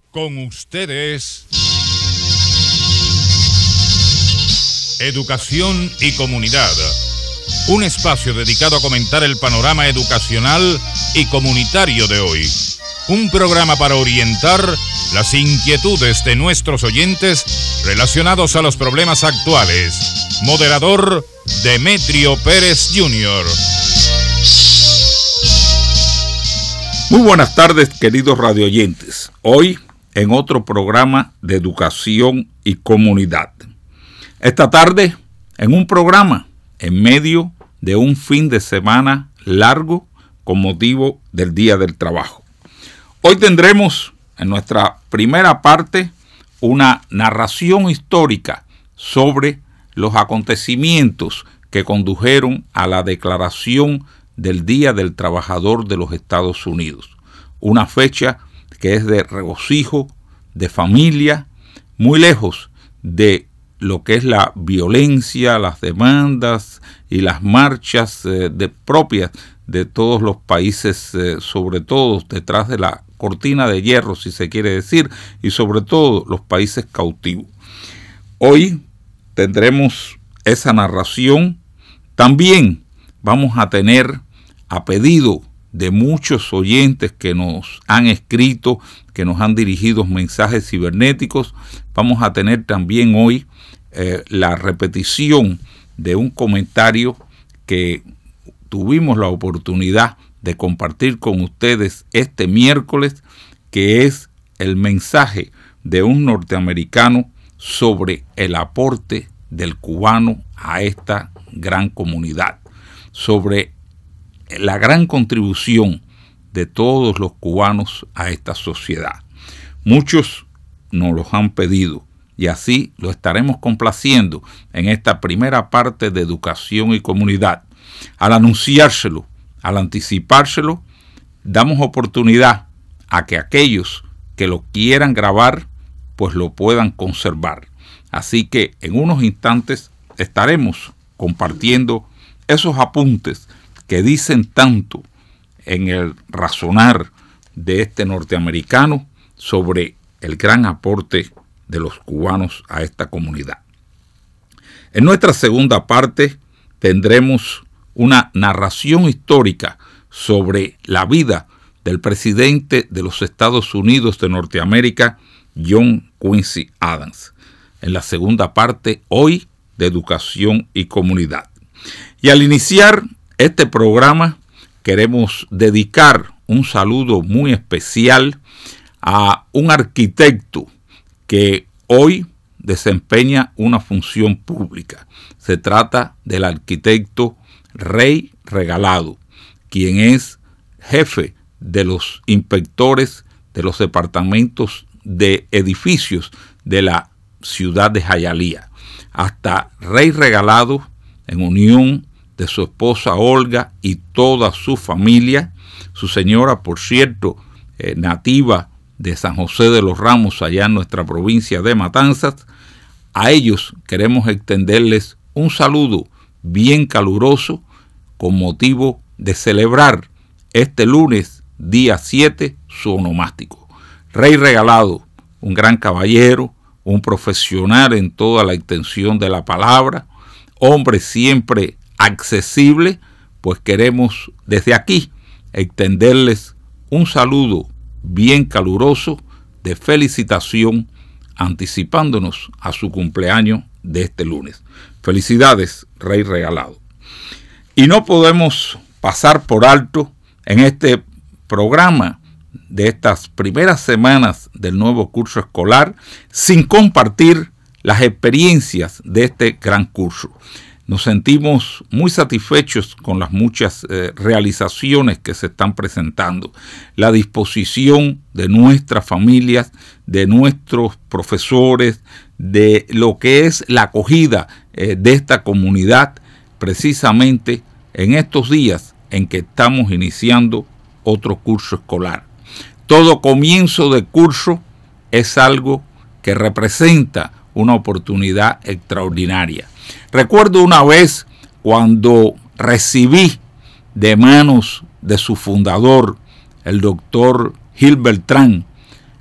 Con ustedes, Educación y Comunidad, un espacio dedicado a comentar el panorama educacional y comunitario de hoy. Un programa para orientar las inquietudes de nuestros oyentes relacionados a los problemas actuales. Moderador, Demetrio Pérez Jr. Muy buenas tardes, queridos radioyentes. Hoy en otro programa de Educación y Comunidad. Esta tarde en un programa en medio de un fin de semana largo con motivo del Día del Trabajo. Hoy tendremos en nuestra primera parte una narración histórica sobre los acontecimientos que condujeron a la declaración del Día del Trabajador de los Estados Unidos. Una fecha que es de regocijo, de familia, muy lejos de lo que es la violencia, las demandas y las marchas propias de todos los países, sobre todo detrás de la cortina de hierro, si se quiere decir, y sobre todo los países cautivos. Hoy tendremos esa narración. También vamos a tener, a pedido de muchos oyentes que nos han escrito, que nos han dirigido mensajes cibernéticos, vamos a tener también hoy la repetición de un comentario que tuvimos la oportunidad de compartir con ustedes este miércoles, que es el mensaje de un norteamericano sobre el aporte del cubano a esta gran comunidad, sobre la gran contribución de todos los cubanos a esta sociedad. Muchos nos los han pedido y así lo estaremos complaciendo en esta primera parte de Educación y Comunidad. Al anunciárselo, al anticipárselo, damos oportunidad a que aquellos que lo quieran grabar, pues lo puedan conservar. Así que en unos instantes estaremos compartiendo esos apuntes que dicen tanto en el razonar de este norteamericano sobre el gran aporte de los cubanos a esta comunidad. En nuestra segunda parte tendremos una narración histórica sobre la vida del presidente de los Estados Unidos de Norteamérica, John Quincy Adams. En la segunda parte, hoy, de Educación y Comunidad. Y al iniciar este programa, queremos dedicar un saludo muy especial a un arquitecto que hoy desempeña una función pública. Se trata del arquitecto Rey Regalado, quien es jefe de los inspectores de los departamentos de edificios de la ciudad de Hialeah. Hasta Rey Regalado, en unión de su esposa Olga y toda su familia, su señora, por cierto, nativa de San José de los Ramos, allá en nuestra provincia de Matanzas. A ellos queremos extenderles un saludo bien caluroso con motivo de celebrar este lunes, día 7, su onomástico. Rey Regalado, un gran caballero, un profesional en toda la extensión de la palabra, hombre siempre accesible, pues queremos desde aquí extenderles un saludo bien caluroso de felicitación, anticipándonos a su cumpleaños de este lunes. Felicidades, Rey Regalado. Y no podemos pasar por alto en este programa de estas primeras semanas del nuevo curso escolar sin compartir las experiencias de este gran curso. Nos sentimos muy satisfechos con las muchas realizaciones que se están presentando, la disposición de nuestras familias, de nuestros profesores, de lo que es la acogida de esta comunidad, precisamente en estos días en que estamos iniciando otro curso escolar. Todo comienzo de curso es algo que representa una oportunidad extraordinaria. Recuerdo una vez cuando recibí de manos de su fundador, el doctor Gil Beltrán,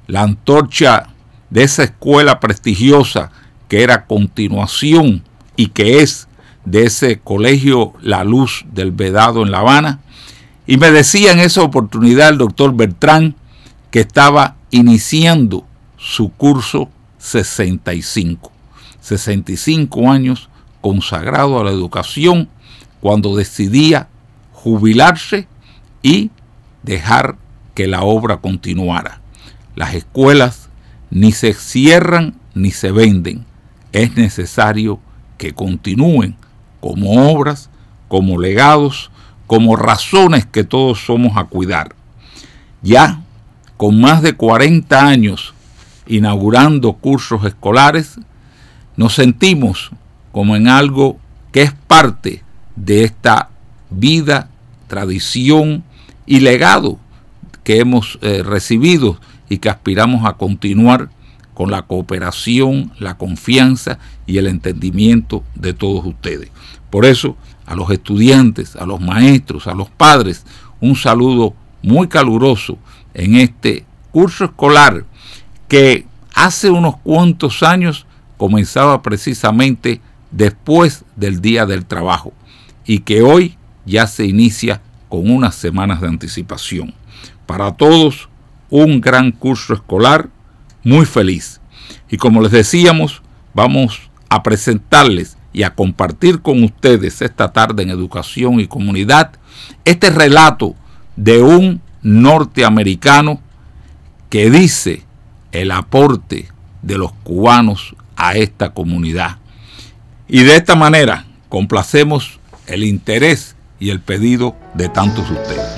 la antorcha de esa escuela prestigiosa que era continuación y que es de ese colegio La Luz del Vedado en La Habana. Y me decía en esa oportunidad el doctor Bertrán que estaba iniciando su curso 65 años consagrado a la educación, cuando decidía jubilarse y dejar que la obra continuara. Las escuelas ni se cierran ni se venden. Es necesario que continúen como obras, como legados, como razones que todos somos a cuidar. Ya con más de 40 años inaugurando cursos escolares, nos sentimos como en algo que es parte de esta vida, tradición y legado que hemos recibido y que aspiramos a continuar con la cooperación, la confianza y el entendimiento de todos ustedes. Por eso, a los estudiantes, a los maestros, a los padres, un saludo muy caluroso en este curso escolar que hace unos cuantos años comenzaba precisamente después del Día del Trabajo y que hoy ya se inicia con unas semanas de anticipación. Para todos, un gran curso escolar muy feliz. Y como les decíamos, vamos a presentarles y a compartir con ustedes esta tarde en Educación y Comunidad este relato de un norteamericano que dice el aporte de los cubanos a esta comunidad. Y de esta manera complacemos el interés y el pedido de tantos de ustedes.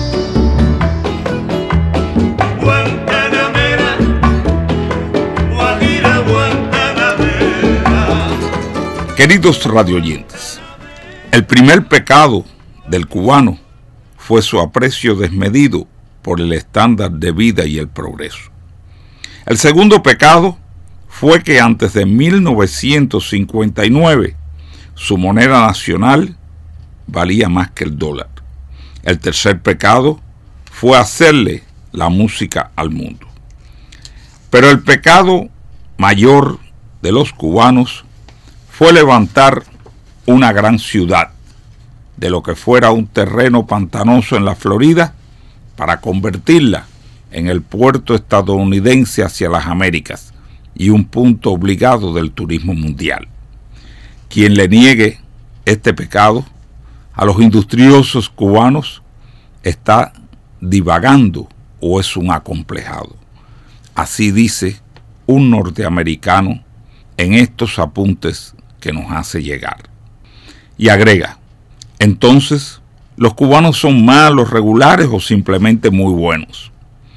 Queridos radioyentes, el primer pecado del cubano fue su aprecio desmedido por el estándar de vida y el progreso. El segundo pecado fue que antes de 1959 su moneda nacional valía más que el dólar. El tercer pecado fue hacerle la música al mundo. Pero el pecado mayor de los cubanos fue levantar una gran ciudad de lo que fuera un terreno pantanoso en la Florida para convertirla en el puerto estadounidense hacia las Américas y un punto obligado del turismo mundial. Quien le niegue este pecado a los industriosos cubanos está divagando o es un acomplejado. Así dice un norteamericano en estos apuntes que nos hace llegar. Y agrega, entonces, ¿los cubanos son malos, regulares o simplemente muy buenos?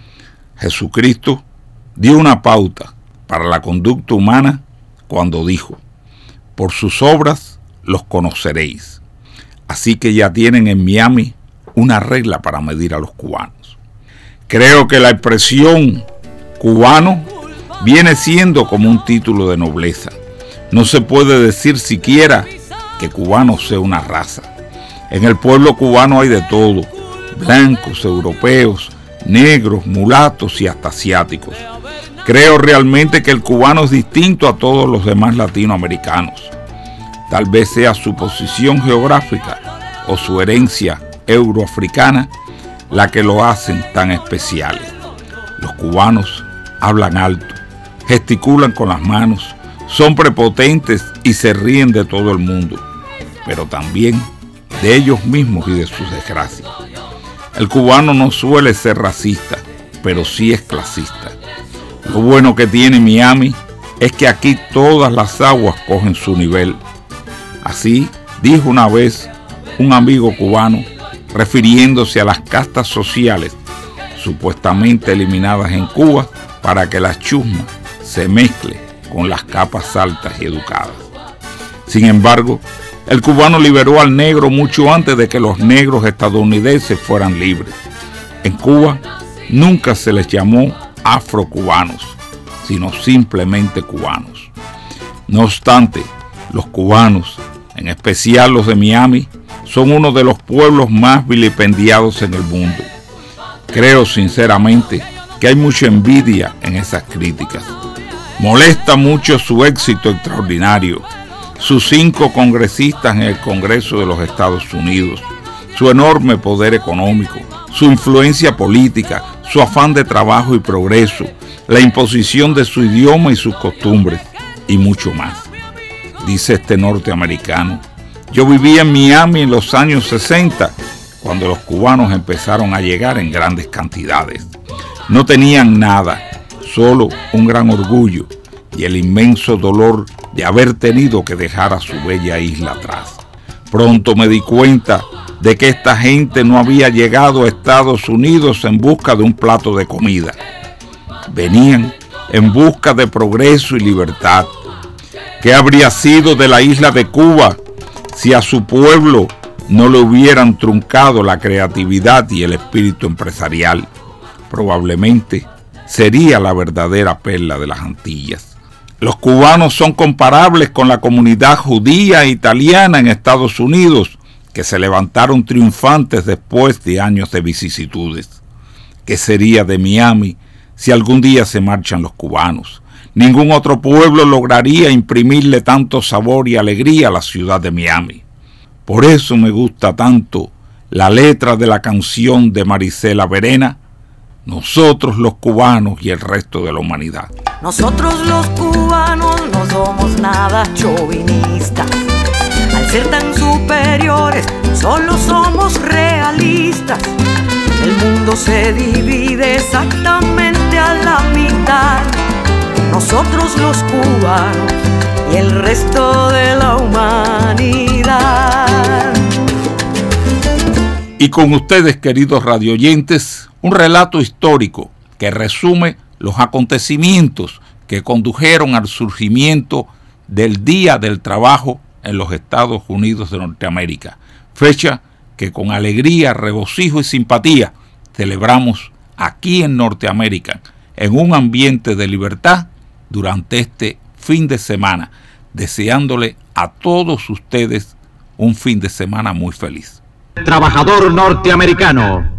Jesucristo dio una pauta para la conducta humana cuando dijo, por sus obras los conoceréis. Así que ya tienen en Miami una regla para medir a los cubanos. Creo que la expresión cubano viene siendo como un título de nobleza. No se puede decir siquiera que cubano sea una raza. En el pueblo cubano hay de todo, blancos, europeos, negros, mulatos y hasta asiáticos. Creo realmente que el cubano es distinto a todos los demás latinoamericanos. Tal vez sea su posición geográfica o su herencia euroafricana la que lo hacen tan especiales. Los cubanos hablan alto, gesticulan con las manos, son prepotentes y se ríen de todo el mundo, pero también de ellos mismos y de sus desgracias. El cubano no suele ser racista, pero sí es clasista. Lo bueno que tiene Miami es que aquí todas las aguas cogen su nivel. Así dijo una vez un amigo cubano, refiriéndose a las castas sociales supuestamente eliminadas en Cuba para que la chusma se mezcle con las capas altas y educadas. Sin embargo, el cubano liberó al negro mucho antes de que los negros estadounidenses fueran libres. En Cuba nunca se les llamó afrocubanos, sino simplemente cubanos. No obstante, los cubanos, en especial los de Miami, son uno de los pueblos más vilipendiados en el mundo. Creo sinceramente que hay mucha envidia en esas críticas. Molesta mucho su éxito extraordinario, sus 5 congresistas en el Congreso de los Estados Unidos, su enorme poder económico, su influencia política, su afán de trabajo y progreso, la imposición de su idioma y sus costumbres, y mucho más. Dice este norteamericano: yo vivía en Miami en los años 60, cuando los cubanos empezaron a llegar en grandes cantidades. No tenían nada, solo un gran orgullo y el inmenso dolor de haber tenido que dejar a su bella isla atrás. Pronto me di cuenta de que esta gente no había llegado a Estados Unidos en busca de un plato de comida. Venían en busca de progreso y libertad. ¿Qué habría sido de la isla de Cuba si a su pueblo no le hubieran truncado la creatividad y el espíritu empresarial? Probablemente sería la verdadera perla de las Antillas. Los cubanos son comparables con la comunidad judía e italiana en Estados Unidos, que se levantaron triunfantes después de años de vicisitudes. ¿Qué sería de Miami si algún día se marchan los cubanos? Ningún otro pueblo lograría imprimirle tanto sabor y alegría a la ciudad de Miami. Por eso me gusta tanto la letra de la canción de Marisela Verena, nosotros los cubanos y el resto de la humanidad. Nosotros los cubanos no somos nada chauvinistas. Al ser tan superiores, solo somos realistas. El mundo se divide exactamente a la mitad. Nosotros los cubanos y el resto de la humanidad. Y con ustedes, queridos radioyentes, un relato histórico que resume los acontecimientos que condujeron al surgimiento del Día del Trabajo en los Estados Unidos de Norteamérica, fecha que con alegría, regocijo y simpatía celebramos aquí en Norteamérica, en un ambiente de libertad durante este fin de semana, deseándole a todos ustedes un fin de semana muy feliz. Trabajador norteamericano.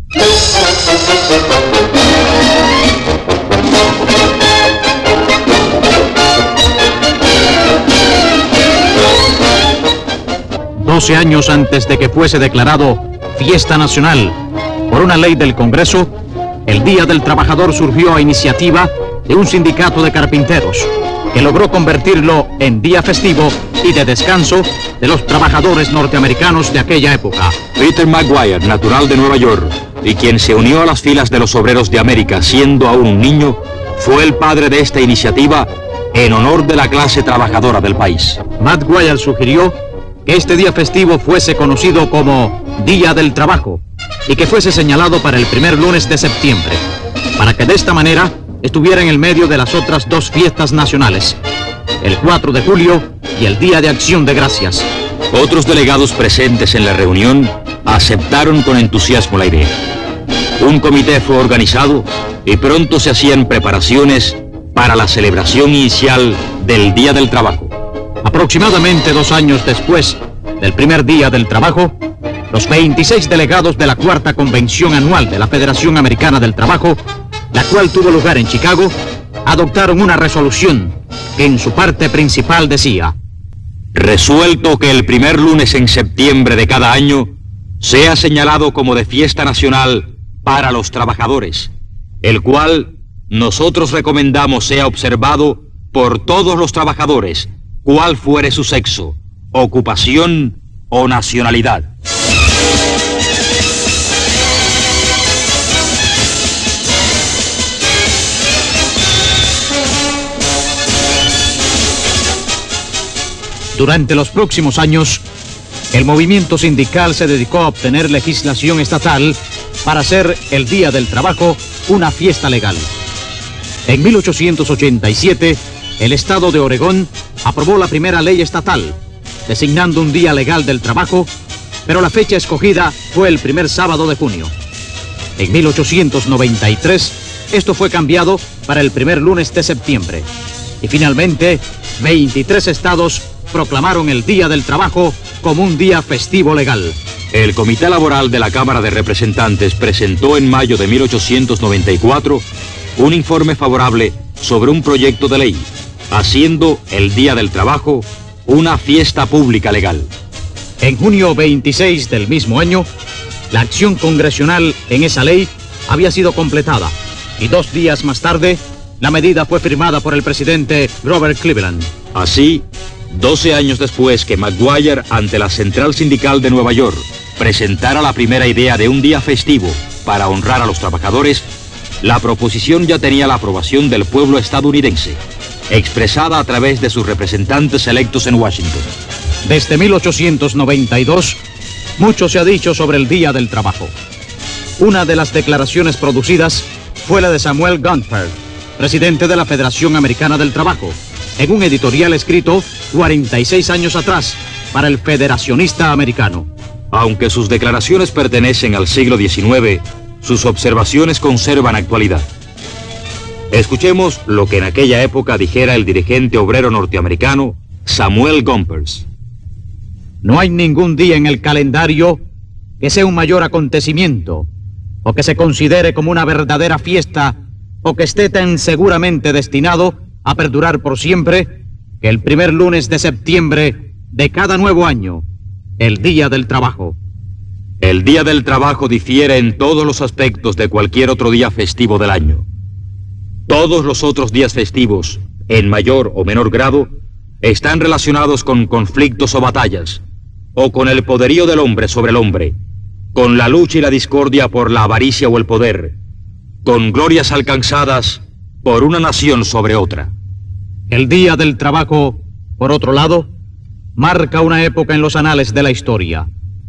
Doce años antes de que fuese declarado fiesta nacional por una ley del Congreso, el Día del Trabajador surgió a iniciativa de un sindicato de carpinteros que logró convertirlo en día festivo y de descanso de los trabajadores norteamericanos de aquella época. Peter Maguire, natural de Nueva York, y quien se unió a las filas de los obreros de América siendo aún un niño, fue el padre de esta iniciativa en honor de la clase trabajadora del país. Maguire sugirió que este día festivo fuese conocido como Día del Trabajo y que fuese señalado para el primer lunes de septiembre, para que de esta manera estuviera en el medio de las otras dos fiestas nacionales, el 4 de julio y el Día de Acción de Gracias. Otros delegados presentes en la reunión aceptaron con entusiasmo la idea. Un comité fue organizado y pronto se hacían preparaciones para la celebración inicial del Día del Trabajo. Aproximadamente 2 años después del primer Día del Trabajo, los 26 delegados de la Cuarta Convención Anual de la Federación Americana del Trabajo, la cual tuvo lugar en Chicago, adoptaron una resolución que en su parte principal decía: resuelto que el primer lunes en septiembre de cada año sea señalado como de fiesta nacional para los trabajadores, el cual nosotros recomendamos sea observado por todos los trabajadores, cual fuere su sexo, ocupación o nacionalidad. Durante los próximos años, el movimiento sindical se dedicó a obtener legislación estatal para hacer el Día del Trabajo una fiesta legal. En 1887, el estado de Oregón aprobó la primera ley estatal, designando un día legal del trabajo, pero la fecha escogida fue el primer sábado de junio. En 1893, esto fue cambiado para el primer lunes de septiembre. Y finalmente, 23 estados proclamaron el Día del Trabajo como un día festivo legal. el Comité Laboral de la Cámara de Representantes presentó en mayo de 1894 un informe favorable sobre un proyecto de ley, haciendo el Día del Trabajo una fiesta pública legal. En junio 26 del mismo año, la acción congresional en esa ley había sido completada y 2 días más tarde, la medida fue firmada por el presidente Grover Cleveland. Así, 12 años después que Maguire, ante la Central Sindical de Nueva York, presentara la primera idea de un día festivo para honrar a los trabajadores, la proposición ya tenía la aprobación del pueblo estadounidense, expresada a través de sus representantes electos en Washington. Desde 1892, mucho se ha dicho sobre el Día del Trabajo. Una de las declaraciones producidas fue la de Samuel Gompers, presidente de la Federación Americana del Trabajo, en un editorial escrito 46 años atrás para el Federacionista Americano. Aunque sus declaraciones pertenecen al siglo XIX, sus observaciones conservan actualidad. Escuchemos lo que en aquella época dijera el dirigente obrero norteamericano Samuel Gompers. No hay ningún día en el calendario que sea un mayor acontecimiento o que se considere como una verdadera fiesta o que esté tan seguramente destinado a perdurar por siempre que el primer lunes de septiembre de cada nuevo año, el Día del Trabajo. El Día del Trabajo difiere en todos los aspectos de cualquier otro día festivo del año. Todos los otros días festivos, en mayor o menor grado, están relacionados con conflictos o batallas, o con el poderío del hombre sobre el hombre, con la lucha y la discordia por la avaricia o el poder, con glorias alcanzadas por una nación sobre otra. El Día del Trabajo, por otro lado, marca una época en los anales de la historia.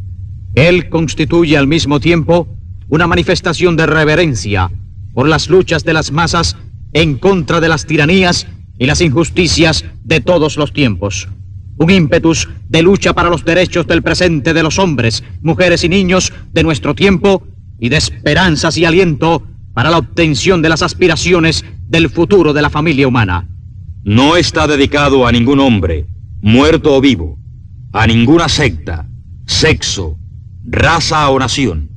Él constituye al mismo tiempo una manifestación de reverencia por las luchas de las masas en contra de las tiranías y las injusticias de todos los tiempos. Un ímpetus de lucha para los derechos del presente de los hombres, mujeres y niños de nuestro tiempo y de esperanzas y aliento para la obtención de las aspiraciones del futuro de la familia humana. No está dedicado a ningún hombre, muerto o vivo, a ninguna secta, sexo, raza o nación.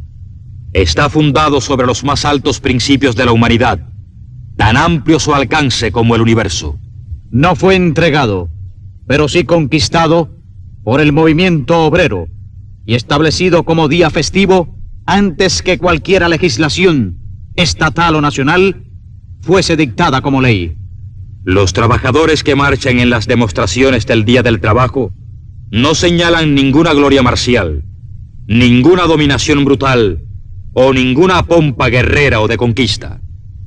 Está fundado sobre los más altos principios de la humanidad, tan amplio su alcance como el universo. No fue entregado, pero sí conquistado por el movimiento obrero y establecido como día festivo antes que cualquier legislación estatal o nacional fuese dictada como ley. Los trabajadores que marchan en las demostraciones del Día del Trabajo no señalan ninguna gloria marcial, ninguna dominación brutal o ninguna pompa guerrera o de conquista.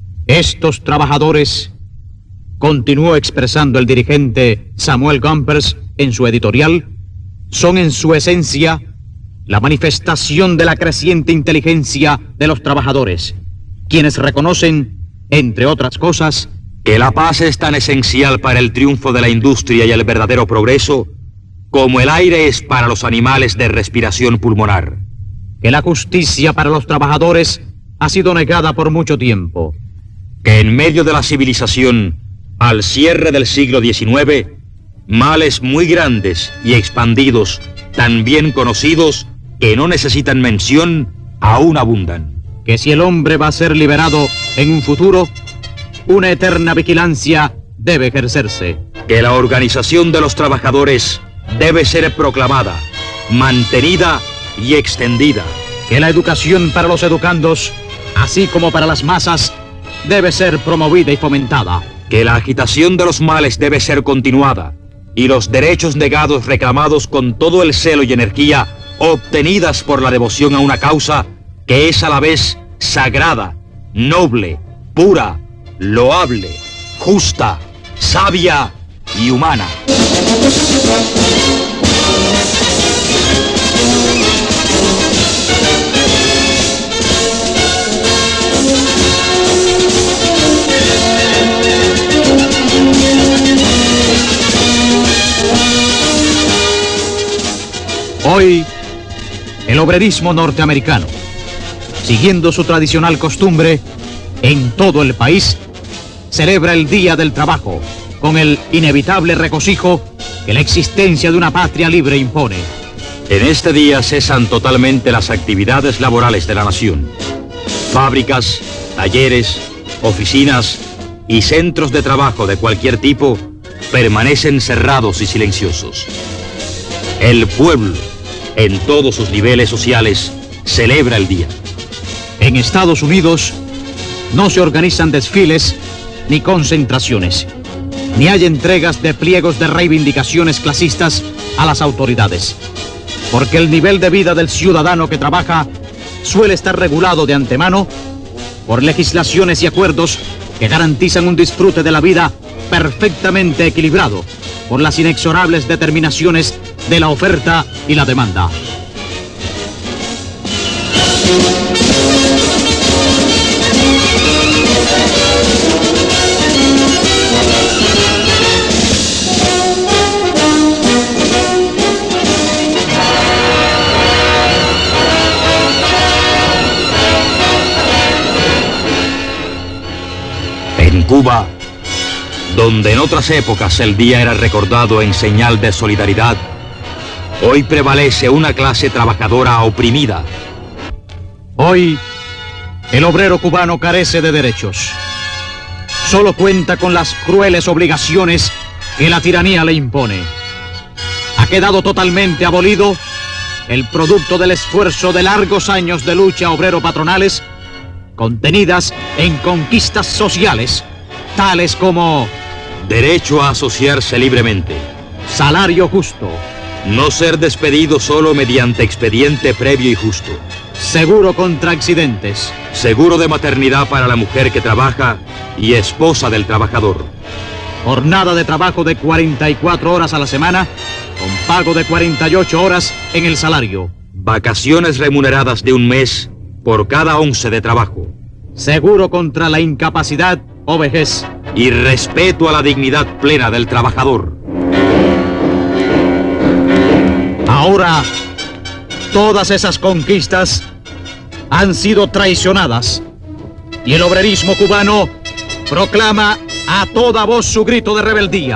Estos trabajadores, continuó expresando el dirigente Samuel Gompers en su editorial, son en su esencia la manifestación de la creciente inteligencia de los trabajadores, quienes reconocen, entre otras cosas, que la paz es tan esencial para el triunfo de la industria y el verdadero progreso como el aire es para los animales de respiración pulmonar. Que la justicia para los trabajadores ha sido negada por mucho tiempo. Que en medio de la civilización, al cierre del siglo XIX, males muy grandes y expandidos, tan bien conocidos que no necesitan mención, aún abundan. Que si el hombre va a ser liberado en un futuro, una eterna vigilancia debe ejercerse. Que la organización de los trabajadores debe ser proclamada, mantenida y extendida. Que la educación para los educandos, así como para las masas, debe ser promovida y fomentada. Que la agitación de los males debe ser continuada y los derechos negados reclamados con todo el celo y energía obtenidas por la devoción a una causa que es a la vez sagrada, noble, pura, loable, justa, sabia y humana. Hoy, el obrerismo norteamericano, siguiendo su tradicional costumbre, en todo el país, celebra el Día del Trabajo con el inevitable regocijo que la existencia de una patria libre impone. En este día cesan totalmente las actividades laborales de la nación. Fábricas, talleres, oficinas y centros de trabajo de cualquier tipo permanecen cerrados y silenciosos. El pueblo, en todos sus niveles sociales, celebra el día. En Estados Unidos no se organizan desfiles ni concentraciones, ni hay entregas de pliegos de reivindicaciones clasistas a las autoridades, porque el nivel de vida del ciudadano que trabaja suele estar regulado de antemano por legislaciones y acuerdos que garantizan un disfrute de la vida perfectamente equilibrado por las inexorables determinaciones de la oferta y la demanda. En Cuba, donde en otras épocas el día era recordado en señal de solidaridad, hoy prevalece una clase trabajadora oprimida. Hoy, el obrero cubano carece de derechos. Solo cuenta con las crueles obligaciones que la tiranía le impone. Ha quedado totalmente abolido el producto del esfuerzo de largos años de lucha obrero-patronales, contenidas en conquistas sociales, tales como derecho a asociarse libremente, salario justo, no ser despedido solo mediante expediente previo y justo, seguro contra accidentes, seguro de maternidad para la mujer que trabaja y esposa del trabajador, jornada de trabajo de 44 horas a la semana, con pago de 48 horas en el salario, vacaciones remuneradas de un mes por cada 11 de trabajo, seguro contra la incapacidad o vejez, y respeto a la dignidad plena del trabajador. Ahora, todas esas conquistas han sido traicionadas y el obrerismo cubano proclama a toda voz su grito de rebeldía.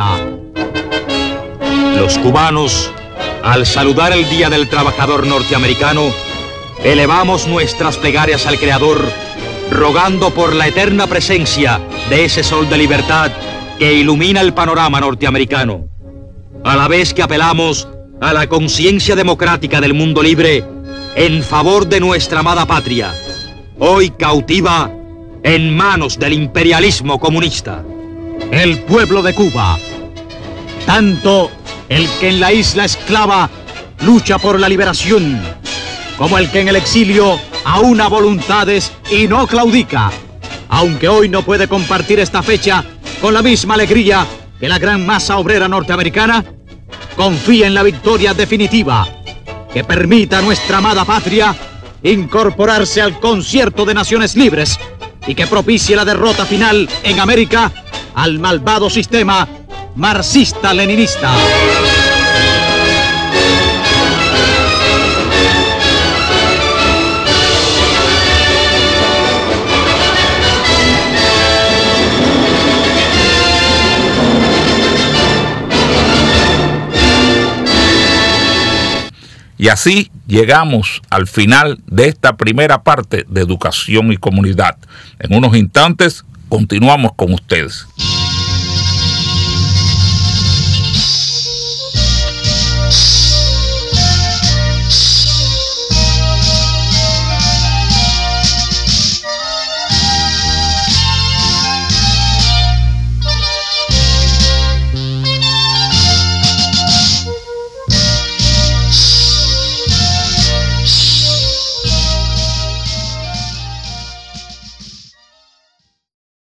Los cubanos, al saludar el Día del Trabajador norteamericano, elevamos nuestras plegarias al Creador, rogando por la eterna presencia de ese sol de libertad que ilumina el panorama norteamericano, a la vez que apelamos a la conciencia democrática del mundo libre en favor de nuestra amada patria, hoy cautiva en manos del imperialismo comunista. El pueblo de Cuba, tanto el que en la isla esclava lucha por la liberación, como el que en el exilio aúna voluntades y no claudica, aunque hoy no puede compartir esta fecha con la misma alegría que la gran masa obrera norteamericana, confía en la victoria definitiva que permita a nuestra amada patria incorporarse al concierto de naciones libres y que propicie la derrota final en América al malvado sistema marxista-leninista. Y así llegamos al final de esta primera parte de Educación y Comunidad. En unos instantes continuamos con ustedes.